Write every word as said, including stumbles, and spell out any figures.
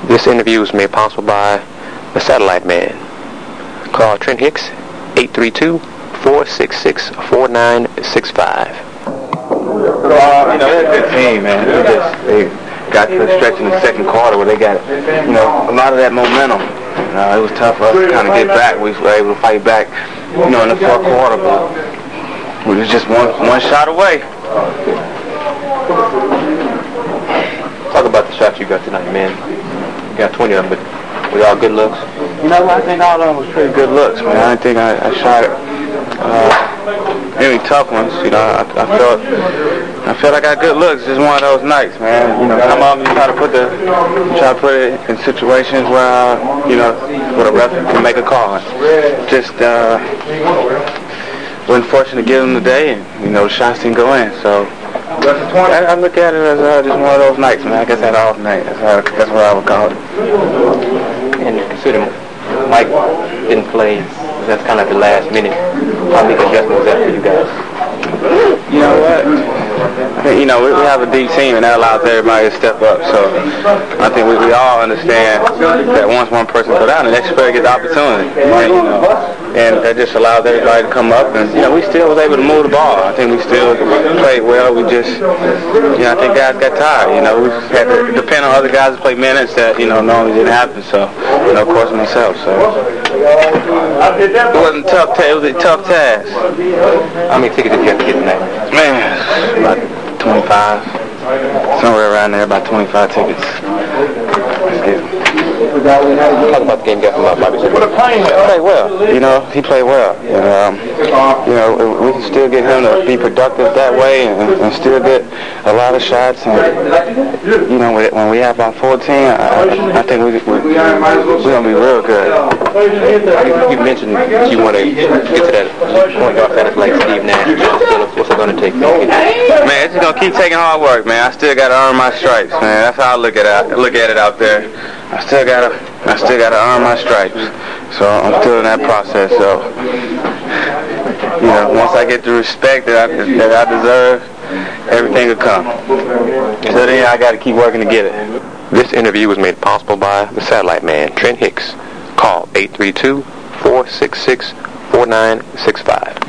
This interview was made possible by the Satellite Man. Call Trent Hicks, eight three two, four six six, four nine six five. Uh, you know, they're a good team, man. They just they got to the stretch in the second quarter where they got, you know, a lot of that momentum. You know, it was tough for us to kind of get back. We were able to fight back, you know, in the fourth quarter, but we was just one one shot away. Talk about the shots you got tonight, man. You got twenty of them, but were they all good looks? You know, I think all of them was pretty good looks, man. I didn't think I, I shot uh, any tough ones. You know, I, I felt I felt like I got good looks. Just one of those nights, man. You know, come up and you try to put the you try to put it in situations where uh, you know, where the ref can make a call. Just uh, wasn't fortunate to give them the day, and you know, the shots didn't go in. So I, I look at it as uh, just one of those nights, man. I guess that off night. That's, how, that's what I would call it. And considering Mike didn't play, that's kind of the last minute. How big adjustment was that for you guys? You know what? I think, you know, we, we have a deep team, and that allows everybody to step up. So I think we, we all understand that once one person goes down, the next player gets the opportunity. And, you know, and that just allows everybody to come up. And, you know, we still was able to move the ball. I think we still played well. We just, you know, I think guys got tired. You know, we had to depend on other guys to play minutes that, you know, normally didn't happen. So, you know, of course, myself. So it wasn't tough. It was a tough task. How many tickets did you have to get tonight? Man, about twenty-five. Somewhere around there, about twenty-five tickets. Talk about the game you got from Bobby. He played well. You know, he played well. And, um, you know, we can still get him to be productive that way and, and still get a lot of shots. And, you know, when we have about fourteen, I, I think we, we, we're going to be real good. You mentioned you want to get to that point guard status like Steve Nash. What's it going to take? Man, it's just going to keep taking hard work, man. I still got to earn my stripes, man. That's how I look at it, look at it out there. I still got to I still got to earn my stripes. So I'm still in that process. So, you know, once I get the respect that I, that I deserve, everything will come. So then I got to keep working to get it. This interview was made possible by the Satellite Man, Trent Hicks. Call eight three two, four six six, four nine six five.